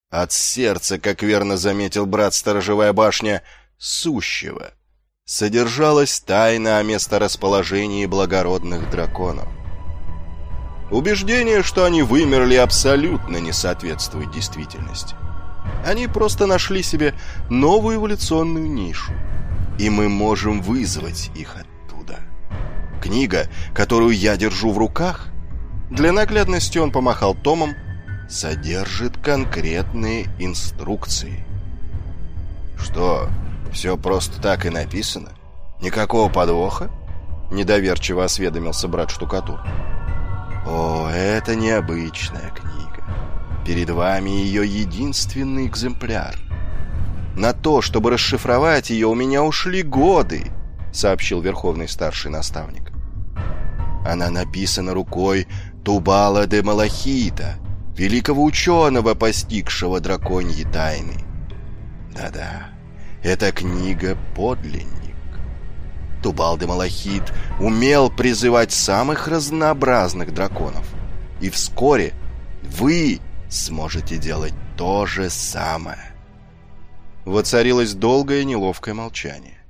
от сердца, как верно заметил брат Сторожевая башня, сущего, содержалась тайна о месторасположении благородных драконов. Убеждение, что они вымерли, абсолютно не соответствует действительности. Они просто нашли себе новую эволюционную нишу, и мы можем вызвать их оттуда. Книга, которую я держу в руках, для наглядности он помахал томом, содержит конкретные инструкции. Что, все просто так и написано? Никакого подвоха? Недоверчиво осведомился брат Штукатур. О, это необычная книга. Перед вами ее единственный экземпляр. На то, чтобы расшифровать ее, у меня ушли годы, сообщил верховный старший наставник. Она написана рукой Тубала де Малахита, великого ученого, постигшего драконьи тайны. Да-да, эта книга — подлинник. Тубал де Малахит умел призывать самых разнообразных драконов. И вскоре вы сможете делать то же самое. Воцарилось долгое неловкое молчание.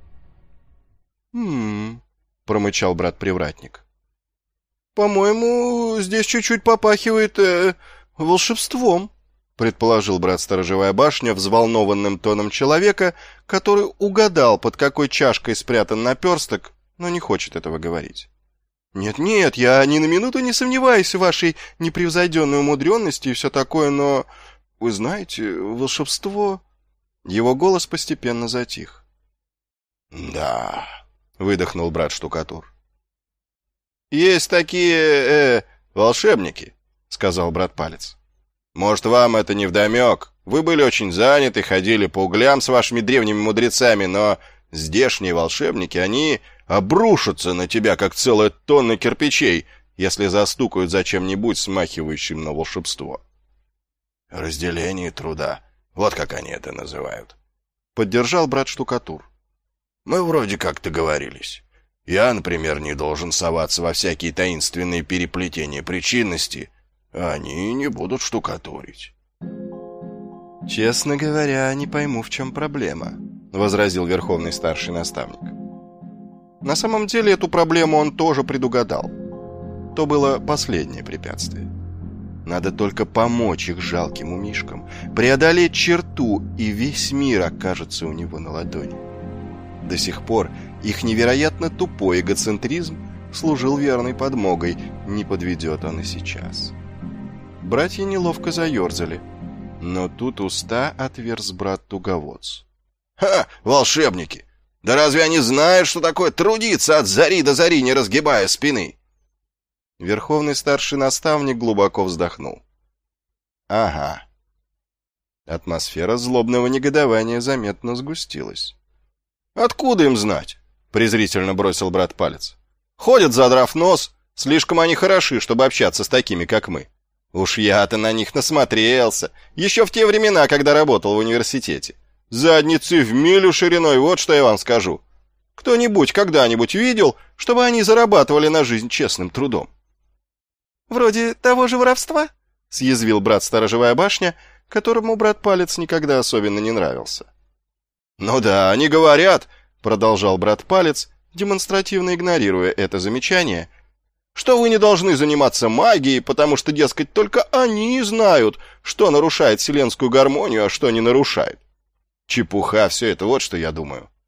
Промычал брат-привратник. «По-моему, здесь чуть-чуть попахивает волшебством», предположил брат Сторожевая башня взволнованным тоном человека, который угадал, под какой чашкой спрятан наперсток, но не хочет этого говорить. «Нет-нет, я ни на минуту не сомневаюсь в вашей непревзойденной умудренности и все такое, но, вы знаете, волшебство...» Его голос постепенно затих. «Да», — выдохнул брат Штукатур. «Есть такие, волшебники», — сказал брат Палец. «Может, вам это невдомек? Вы были очень заняты, ходили по углям с вашими древними мудрецами, но здешние волшебники, они обрушатся на тебя, как целая тонна кирпичей, если застукают за чем-нибудь, смахивающим на волшебство». «Разделение труда, вот как они это называют», — поддержал брат Штукатур. «Мы вроде как договорились. Я, например, не должен соваться во всякие таинственные переплетения причинности, а они не будут штукатурить». «Честно говоря, не пойму, в чем проблема», — возразил верховный старший наставник. На самом деле эту проблему он тоже предугадал. То было последнее препятствие. Надо только помочь их жалким умишкам, преодолеть черту, и весь мир окажется у него на ладони. До сих пор их невероятно тупой эгоцентризм служил верной подмогой, не подведет он и сейчас. Братья неловко заерзали, но тут уста отверз брат Туговодц. «Ха! Волшебники! Да разве они знают, что такое трудиться от зари до зари, не разгибая спины?» Верховный старший наставник глубоко вздохнул. «Ага». Атмосфера злобного негодования заметно сгустилась. «Откуда им знать?» — презрительно бросил брат Палец. «Ходят, задрав нос, слишком они хороши, чтобы общаться с такими, как мы. Уж я-то на них насмотрелся, еще в те времена, когда работал в университете. Задницы в милю шириной, вот что я вам скажу. Кто-нибудь когда-нибудь видел, чтобы они зарабатывали на жизнь честным трудом?» «Вроде того же воровства?» — съязвил брат Сторожевая башня, которому брат Палец никогда особенно не нравился. «Ну да, они говорят», — продолжал брат Палец, демонстративно игнорируя это замечание, «что вы не должны заниматься магией, потому что, дескать, только они знают, что нарушает вселенскую гармонию, а что не нарушает. Чепуха все это, вот что я думаю.